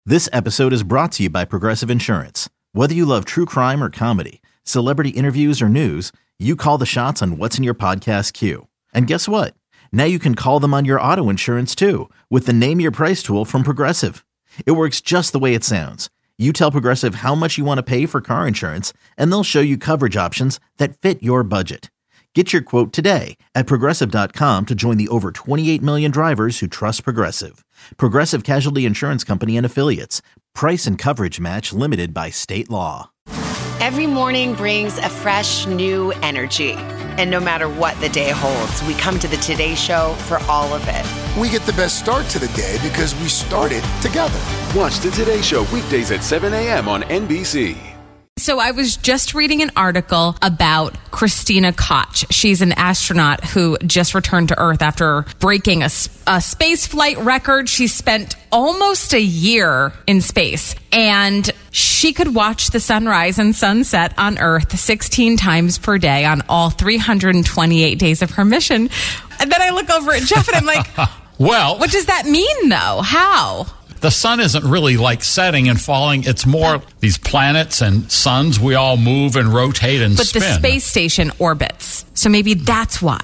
This episode is brought to you by Progressive Insurance. Whether you love true crime or comedy, celebrity interviews or news, you call the shots on what's in your podcast queue. And guess what? Now you can call them on your auto insurance too with the Name Your Price tool from Progressive. It works just the way it sounds. You tell Progressive how much you want to pay for car insurance, and they'll show you coverage options that fit your budget. Get your quote today at Progressive.com to join the over 28 million drivers who trust Progressive. Progressive Casualty Insurance Company and Affiliates. Price and coverage match limited by state law. Every morning brings a fresh, new energy. And no matter what the day holds, we come to the Today Show for all of it. We get the best start to the day because we started together. Watch the Today Show weekdays at 7 a.m. on NBC. So I was just reading an article about Christina Koch. She's an astronaut who just returned to Earth after breaking a space flight record. She spent almost a year in space, and she could watch the sunrise and sunset on Earth 16 times per day on all 328 days of her mission. And then I look over at Jeff and I'm like, well, what does that mean though? How? The sun isn't really like setting and falling. It's more these planets and suns. We all move and rotate and spin. But the space station orbits. So maybe that's why.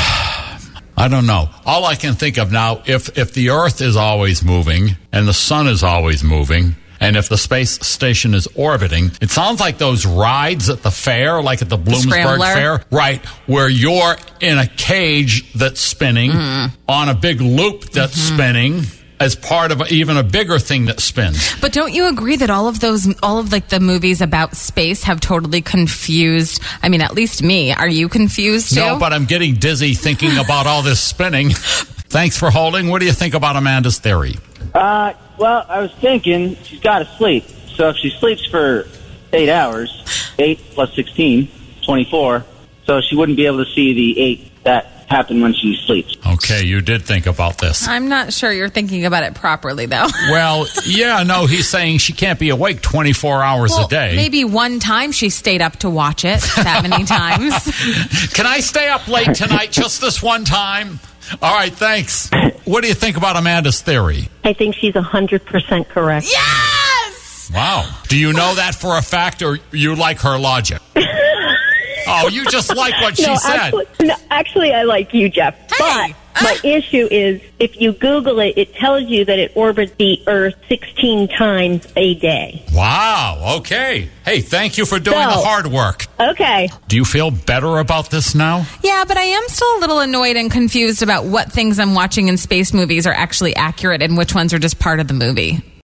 I don't know. All I can think of now, if the Earth is always moving and the sun is always moving, and if the space station is orbiting, it sounds like those rides at the fair, like at the Bloomsburg Fair, right, where you're in a cage that's spinning on a big loop that's spinning as part of even a bigger thing that spins. But don't you agree that all of the movies about space have totally confused, I mean, at least me. Are you confused too? No, but I'm getting dizzy thinking about all this spinning. Thanks for holding. What do you think about Amanda's theory? Well, I was thinking she's got to sleep. So if she sleeps for 8 hours, 8 plus 16, 24, so she wouldn't be able to see the 8 that happen when she sleeps. Okay, you did think about this. I'm not sure you're thinking about it properly, though. Well, yeah, no, he's saying she can't be awake 24 hours a day. Maybe one time she stayed up to watch it that many times. Can I stay up late tonight just this one time? All right, thanks. What do you think about Amanda's theory? I think she's 100% correct. Yes! Wow. Do you know that for a fact, or you like her logic? Oh, you just like what she said. Actually, I like you, Jeff. Hey. But my issue is, if you Google it, it tells you that it orbits the Earth 16 times a day. Wow, okay. Hey, thank you for doing the hard work. Okay. Do you feel better about this now? Yeah, but I am still a little annoyed and confused about what things I'm watching in space movies are actually accurate and which ones are just part of the movie.